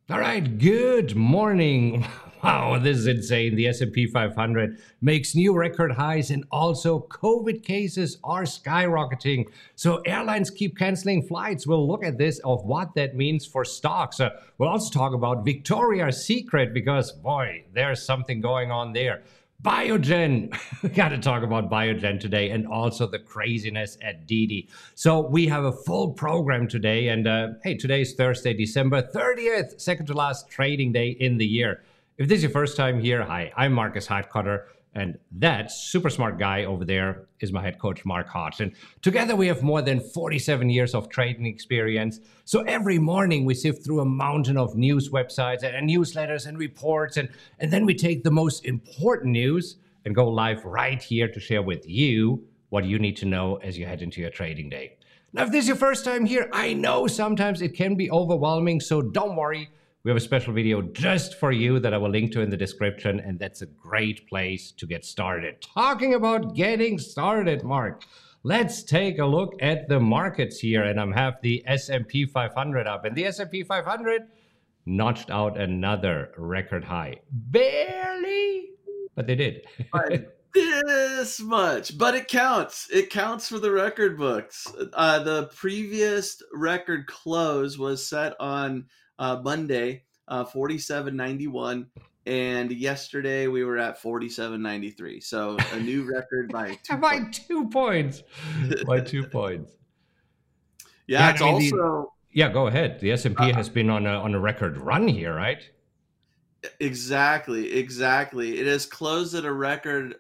All right, good morning. Wow, this is insane. The S&P 500 makes new record highs and also COVID cases are skyrocketing. So airlines keep canceling flights. We'll look at this of what that means for stocks. We'll also talk about Victoria's Secret because boy, there's something going on there. Biogen, we got to talk about Biogen today and also the craziness at Didi. So we have a full program today. And hey, today is Thursday, December 30th, second to last trading day in the year. If this is your first time here, hi, I'm Marcus Heitkotter. And that super smart guy over there is my head coach, Mark Hodge. And together we have more than 47 years of trading experience. So every morning we sift through a mountain of news websites and newsletters and reports. And then we take the most important news and go live right here to share with you what you need to know as you head into your trading day. Now, if this is your first time here, I know sometimes it can be overwhelming, so don't worry. We have a special video just for you that I will link to in the description, and that's a great place to get started. Talking about getting started, Mark, let's take a look at the markets here, and I have the S&P 500 up, and the S&P 500 notched out another record high. Barely, but they did. By this much, but it counts. It counts for the record books. The previous record close was set on Monday, 47.91, and yesterday we were at 47.93. So a new record by 2 By points. 2 points. By 2 points. Yeah, it's also yeah. Go ahead. The S&P has been on a record run here, right? exactly. It has closed at a record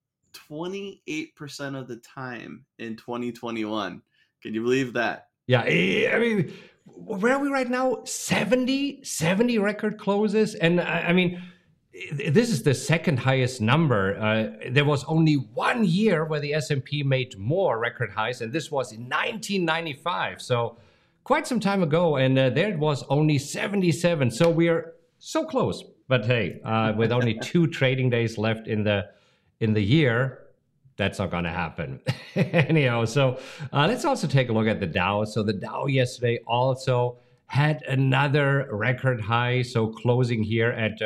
28% of the time in 2021. Can you believe that? Yeah, I mean, where are we right now? 70 record closes. And I mean, this is the second highest number. There was only 1 year where the S&P made more record highs, and this was in 1995. So quite some time ago, and there it was only 77. So we are so close. But hey, with only 2 trading days left in the year, that's not going to happen. Anyhow, so let's also take a look at the Dow. So the Dow yesterday also had another record high. So closing here at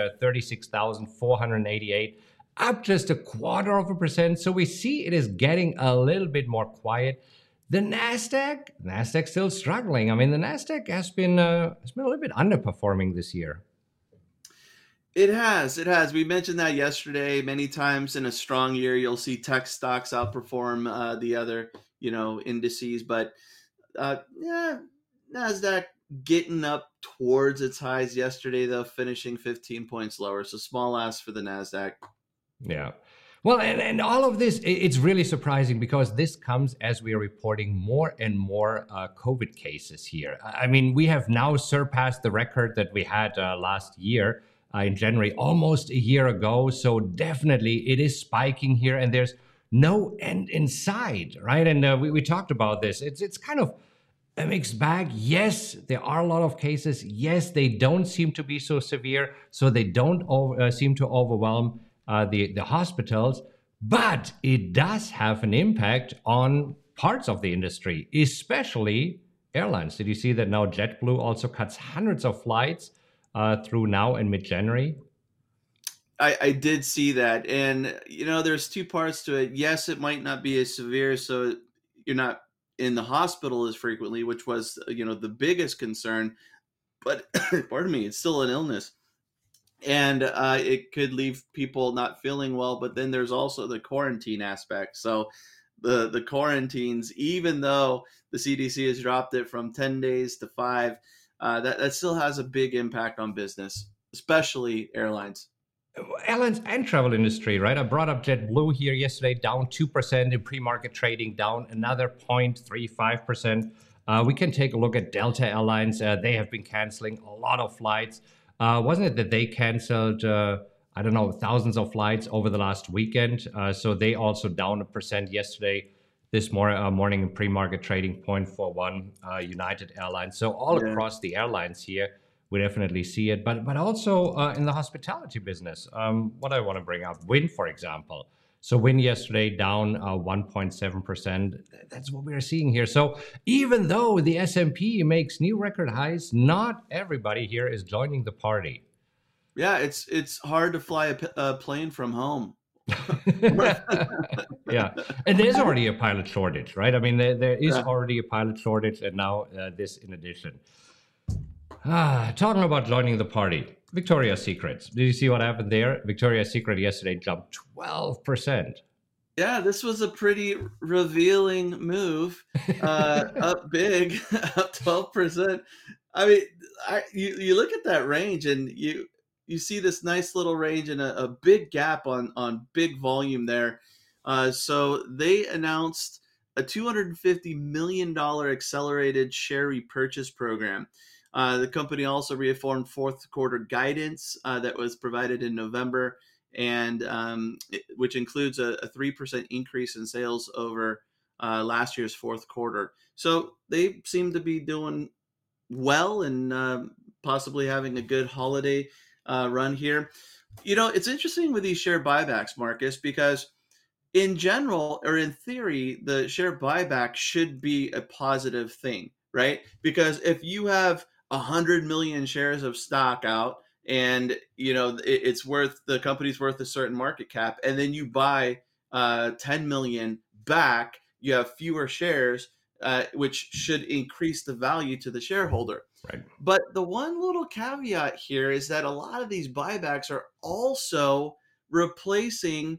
36,488, up just 1/4%. So we see it is getting a little bit more quiet. The NASDAQ still struggling. I mean, the NASDAQ has been a little bit underperforming this year. It has. We mentioned that yesterday. Many times in a strong year, you'll see tech stocks outperform the other, indices. But yeah, Nasdaq getting up towards its highs yesterday, though, finishing 15 points lower. So small ask for the Nasdaq. Yeah. Well, and all of this, it's really surprising because this comes as we are reporting more and more COVID cases here. I mean, we have now surpassed the record that we had last year. In January, almost a year ago. So definitely it is spiking here and there's no end in sight, right? And we talked about this. It's kind of a mixed bag. Yes, there are a lot of cases. Yes, they don't seem to be so severe. So they don't seem to overwhelm the hospitals. But it does have an impact on parts of the industry, especially airlines. Did you see that now JetBlue also cuts hundreds of flights through now and mid-January? I did see that. And, there's 2 parts to it. Yes, it might not be as severe, so you're not in the hospital as frequently, which was, the biggest concern. But, pardon me, it's still an illness. And it could leave people not feeling well. But then there's also the quarantine aspect. So the quarantines, even though the CDC has dropped it from 10 days to 5, that still has a big impact on business, especially airlines. Airlines and travel industry, right? I brought up JetBlue here yesterday, down 2% in pre-market trading, down another 0.35%. We can take a look at Delta Airlines. They have been canceling a lot of flights. Wasn't it that they canceled, thousands of flights over the last weekend? So they also down 1% yesterday. This morning in pre-market trading, 0.41, United Airlines. So all across the airlines here, we definitely see it. But also in the hospitality business, what I want to bring up, Wynn, for example, So Win yesterday down 1.7%. That's what we're seeing here. So even though the S&P makes new record highs, not everybody here is joining the party. Yeah, it's hard to fly a plane from home. Yeah, and there's already a pilot shortage, right? I mean, there is Yeah. already a pilot shortage, and now this in addition. Talking about joining the party, Victoria's Secret. Did you see what happened there? Victoria's Secret yesterday jumped 12%. Yeah, this was a pretty revealing move. Up big, up 12%. I mean, you look at that range and you see this nice little range and a big gap on big volume there. So they announced a $250 million accelerated share repurchase program. The company also reaffirmed fourth quarter guidance that was provided in November, and which includes a 3% increase in sales over last year's fourth quarter. So they seem to be doing well and possibly having a good holiday run here. You know, it's interesting with these share buybacks, Marcus, because in general, or in theory, the share buyback should be a positive thing, right? Because if you have 100 million shares of stock out, and you know it's worth, the company's worth a certain market cap, and then you buy 10 million back, you have fewer shares, which should increase the value to the shareholder. Right. But the one little caveat here is that a lot of these buybacks are also replacing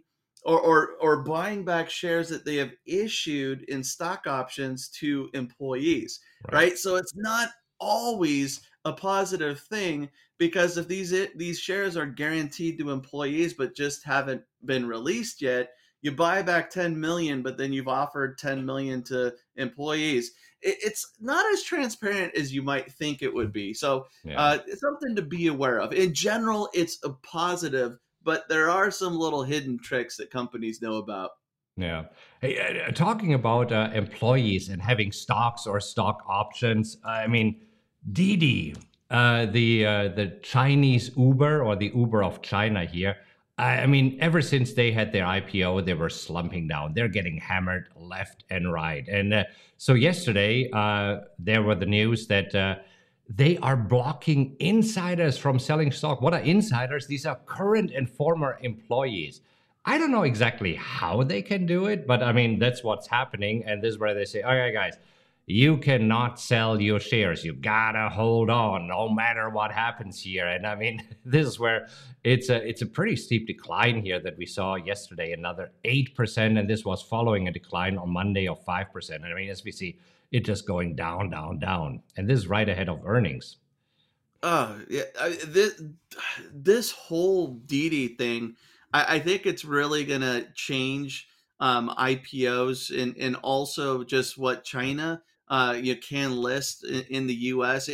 or buying back shares that they have issued in stock options to employees, right? So it's not always a positive thing, because if these shares are guaranteed to employees but just haven't been released yet, you buy back 10 million, but then you've offered 10 million to employees. It's not as transparent as you might think it would be. So it's something to be aware of. In general, it's a positive, but there are some little hidden tricks that companies know about. Yeah. Hey, talking about employees and having stocks or stock options, I mean, Didi, the Chinese Uber, or the Uber of China here, I mean, ever since they had their IPO, they were slumping down. They're getting hammered left and right. And so yesterday, there were the news that they are blocking insiders from selling stock. What are insiders? These are current and former employees. I don't know exactly how they can do it, but I mean, that's what's happening. And this is where they say, okay, guys, you cannot sell your shares. You gotta hold on no matter what happens here. And I mean, this is where it's a pretty steep decline here that we saw yesterday, another 8%. And this was following a decline on Monday of 5%. And I mean, as we see, it just going down, down, down. And this is right ahead of earnings. Oh, yeah. This whole Didi thing, I think it's really going to change IPOs and also just what China you can list in the U.S.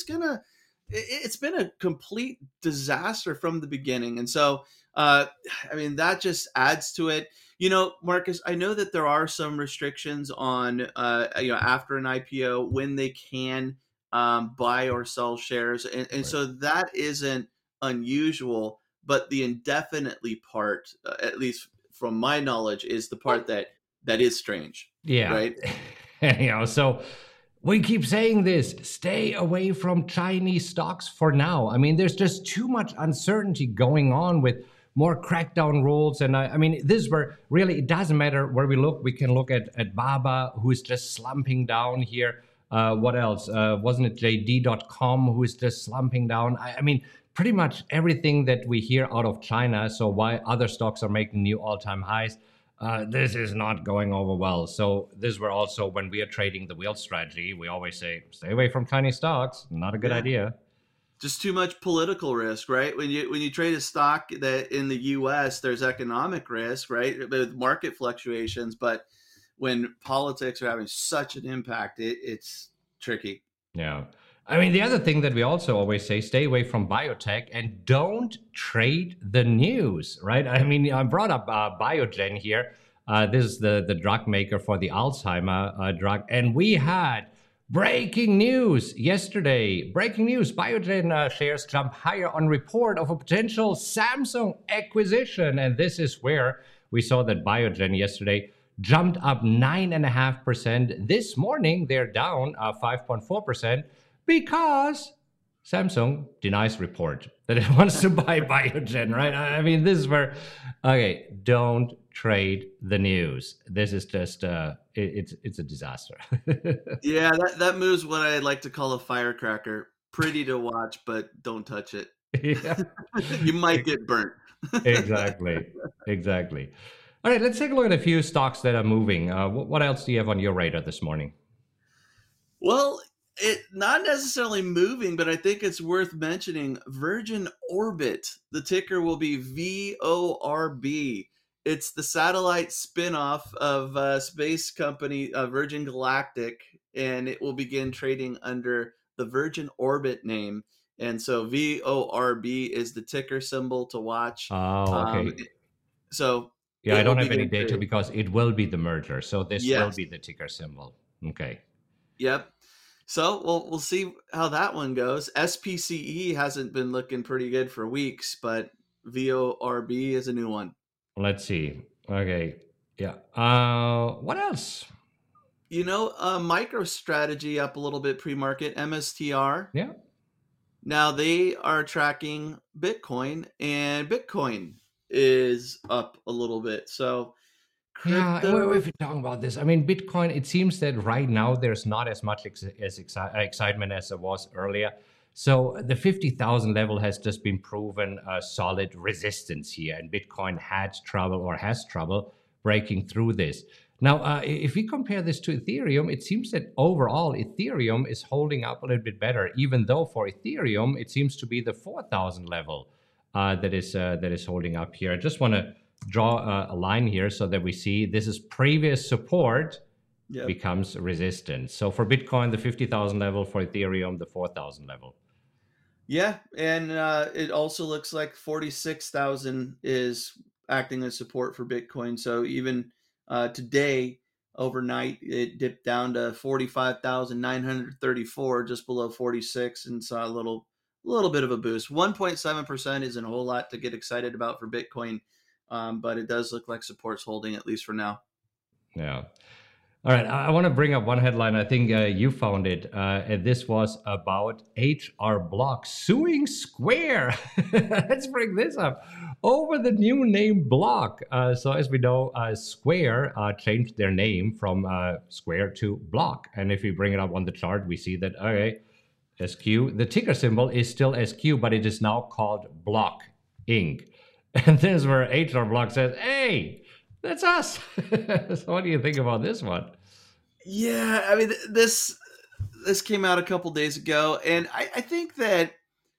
It's been a complete disaster from the beginning. And so, I mean, that just adds to it. You know, Marcus, I know that there are some restrictions on, after an IPO, when they can buy or sell shares. And Right. so that isn't unusual, but the indefinitely part, at least from my knowledge, is the part that is strange. Yeah. Right. So we keep saying this, stay away from Chinese stocks for now. I mean, there's just too much uncertainty going on with more crackdown rules. And I mean, this is where really it doesn't matter where we look. We can look at Baba, who is just slumping down here. What else? Wasn't it JD.com who is just slumping down? I mean, pretty much everything that we hear out of China. So why other stocks are making new all-time highs, this is not going over well. So this is where also when we are trading the wheel strategy, we always say, stay away from Chinese stocks. Not a good idea. Just too much political risk, right? When you trade a stock that in the U.S., there's economic risk, right, with market fluctuations. But when politics are having such an impact, it's tricky. Yeah. I mean, the other thing that we also always say, stay away from biotech and don't trade the news, right? I mean, I brought up Biogen here. This is the drug maker for the Alzheimer drug. And we had breaking news yesterday. Breaking news, Biogen shares jump higher on report of a potential Samsung acquisition. And this is where We saw that Biogen yesterday jumped up 9.5%. This morning, they're down 5.4% because Samsung denies report that it wants to buy Biogen, right? I mean, this is where, okay, don't trade the news. This is just, it's a disaster. Yeah, that move's what I'd like to call a firecracker. Pretty to watch, but don't touch it. Yeah, You might get burnt. exactly. Exactly. All right, let's take a look at a few stocks that are moving. What else do you have on your radar this morning? Well, it not necessarily moving, but I think it's worth mentioning Virgin Orbit. The ticker will be VORB. It's the satellite spinoff of space company Virgin Galactic, and it will begin trading under the Virgin Orbit name. And so VORB is the ticker symbol to watch. Oh, Um, okay. so Yeah, I it will don't have any begin data trading. because it will be the merger. So this will Yes. be the ticker symbol. Okay. Yep. So we'll see how that one goes. SPCE hasn't been looking pretty good for weeks, but VORB is a new one. Let's see. Okay. Yeah. What else? MicroStrategy up a little bit pre-market, MSTR. Yeah. Now they are tracking Bitcoin, and Bitcoin is up a little bit. So Yeah, crypto, if you're talking about this, I mean, Bitcoin, it seems that right now there's not as much excitement as there was earlier. So the 50,000 level has just been proven a solid resistance here, and Bitcoin had trouble or has trouble breaking through this. Now, if we compare this to Ethereum, it seems that overall Ethereum is holding up a little bit better, even though for Ethereum, it seems to be the 4,000 level that is holding up here. I just want to draw a line here so that we see this is previous support yep. becomes resistance. So for Bitcoin, the 50,000 level; for Ethereum, the 4,000 level. Yeah, and it also looks like 46,000 is acting as support for Bitcoin. So even today, overnight, it dipped down to 45,934, just below 46, and saw a little bit of a boost. 1.7% isn't a whole lot to get excited about for Bitcoin, but it does look like support's holding, at least for now. Yeah. All right. I want to bring up one headline. I think you found it. And this was about HR Block suing Square. Let's bring this up over the new name Block. So as we know, Square changed their name from Square to Block. And if we bring it up on the chart, we see that, okay, SQ, the ticker symbol is still SQ, but it is now called Block Inc. And this is where HR Block says, hey, that's us. So what do you think about this one? Yeah, I mean this came out a couple days ago, and I think that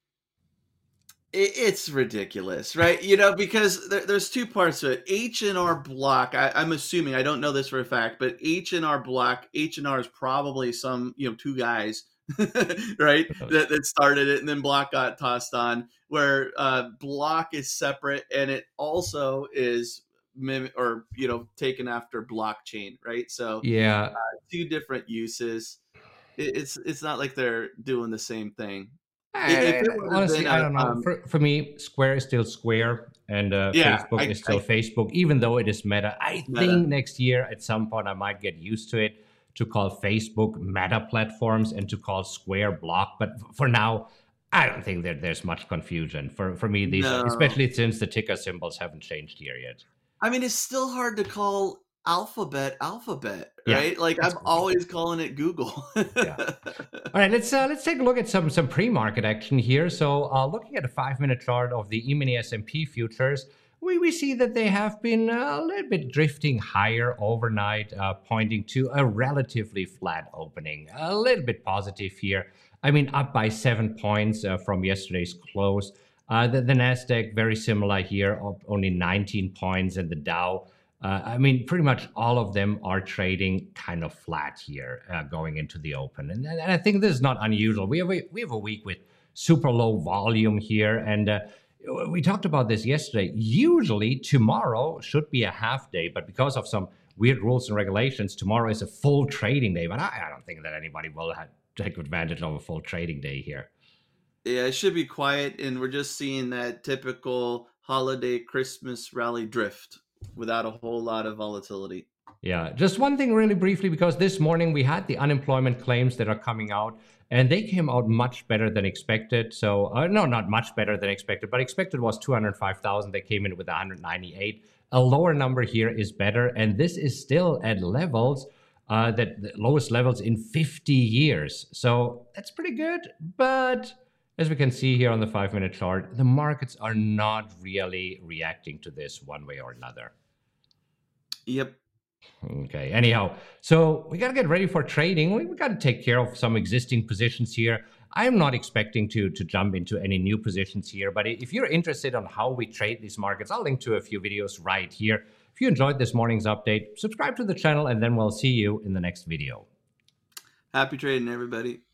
it's ridiculous, right? Because there's two parts to it. H&R Block, I'm assuming, I don't know this for a fact, but H&R Block, H&R is probably some two guys, right, that started it, and then Block got tossed on. Where Block is separate, and it also is taken after blockchain, right? So Yeah, two different uses. It's not like they're doing the same thing. If I, it would have honestly, been I don't know. For me, Square is still Square, and yeah, Facebook is still Facebook, even though it is Meta. I Meta. think next year at some point I might get used to it to call Facebook Meta platforms and to call Square Block. But for now, I don't think that there's much confusion. For me, these are, No, especially since the ticker symbols haven't changed here yet. I mean it's still hard to call Alphabet, Yeah, right? Like I'm always calling it Google. yeah. All right, let's take a look at some pre-market action here. So, looking at a 5-minute chart of the E-mini S&P futures, we see that they have been a little bit drifting higher overnight, pointing to a relatively flat opening. A little bit positive here. I mean, up by 7 points from yesterday's close. The Nasdaq very similar here, up only 19 points, and the Dow. I mean, pretty much all of them are trading kind of flat here going into the open. And I think this is not unusual. We have a week with super low volume here. And we talked about this yesterday. Usually tomorrow should be a half day, but because of some weird rules and regulations, tomorrow is a full trading day. But I don't think that anybody will take advantage of a full trading day here. Yeah, it should be quiet, and we're just seeing that typical holiday Christmas rally drift. without a whole lot of volatility. Yeah, just one thing really briefly, because this morning we had the unemployment claims that are coming out, and they came out much better than expected. So, no, not much better than expected, but expected was 205,000. They came in with 198. A lower number here is better, and this is still at levels that the lowest levels in 50 years. So that's pretty good, but as we can see here on the 5-minute chart, the markets are not really reacting to this one way or another. Yep. Okay, anyhow, so we got to get ready for trading. We got to take care of some existing positions here. I'm not expecting to jump into any new positions here, but if you're interested on how we trade these markets, I'll link to a few videos right here. If you enjoyed this morning's update, subscribe to the channel, and then we'll see you in the next video. Happy trading, everybody.